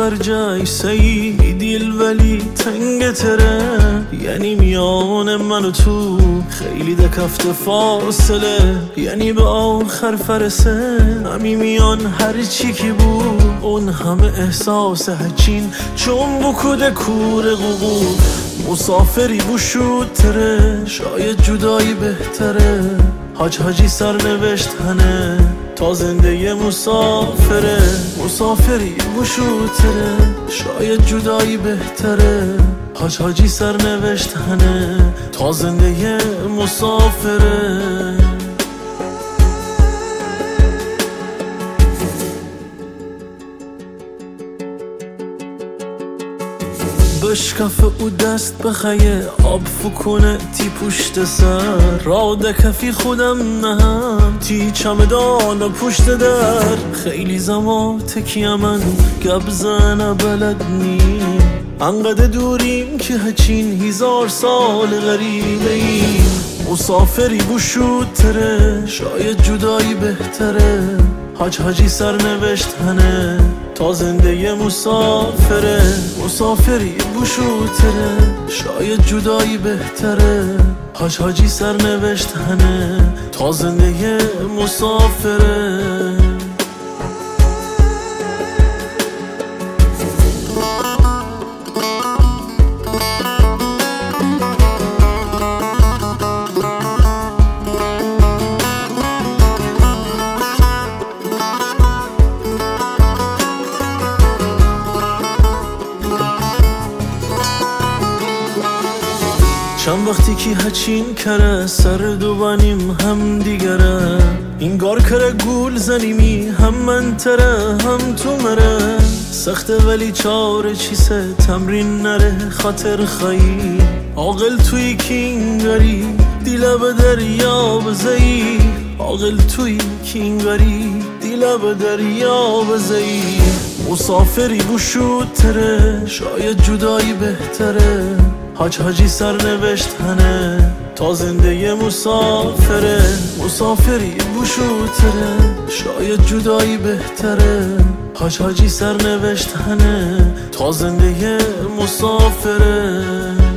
جیسه ای دیل ولی تنگ تره، یعنی میان من و تو خیلی دکفت فاصله، یعنی به آخر فرسه همی میان هر چی که بود اون همه احساس هچین چون بکوده کور قوقو. مسافری بوشود تره، شاید جدایی بهتره، حاجی سرنوشت هنه تا زنده مسافره. مسافری بوشود تره، شاید جدایی بهتره، حاجی سرنوشت هنه تا زنده مسافره. بشکف او دست بخیه آب فکونه تی پشت سر، را دکفی خودم نهم تی چمدان و پشت در. خیلی زمان تکیه من گبزن بلد نیم، انقدر دوریم که هچین 1000 سال غریبه ایم. مسافری بوشود تره، شاید جدایی بهتره، حاجی سرنوشت هنه تا زنده مسافره. مسافری بوشود تره، شاید جدایی بهتره، حاجی سرنوشت هنه تا زنده مسافره. چند وقتی که هچین کره سرد و بانیم هم دیگره، اینگار کره گول زنیمی هم من تره هم تو مره. سخته ولی چاره چیسه تمرین نره خاطر خواهی، عاقل توی کینگاری دیله به دریا بزایی، عاقل توی کینگاری دیله به دریا بزایی. مسافری بوشود تره، شاید جدایی بهتره، حاجی سرنوشت هنه تا زنده مسافره. مسافری بوشود تره، شاید جدایی بهتره، حاجی سرنوشت هنه تا زنده مسافره.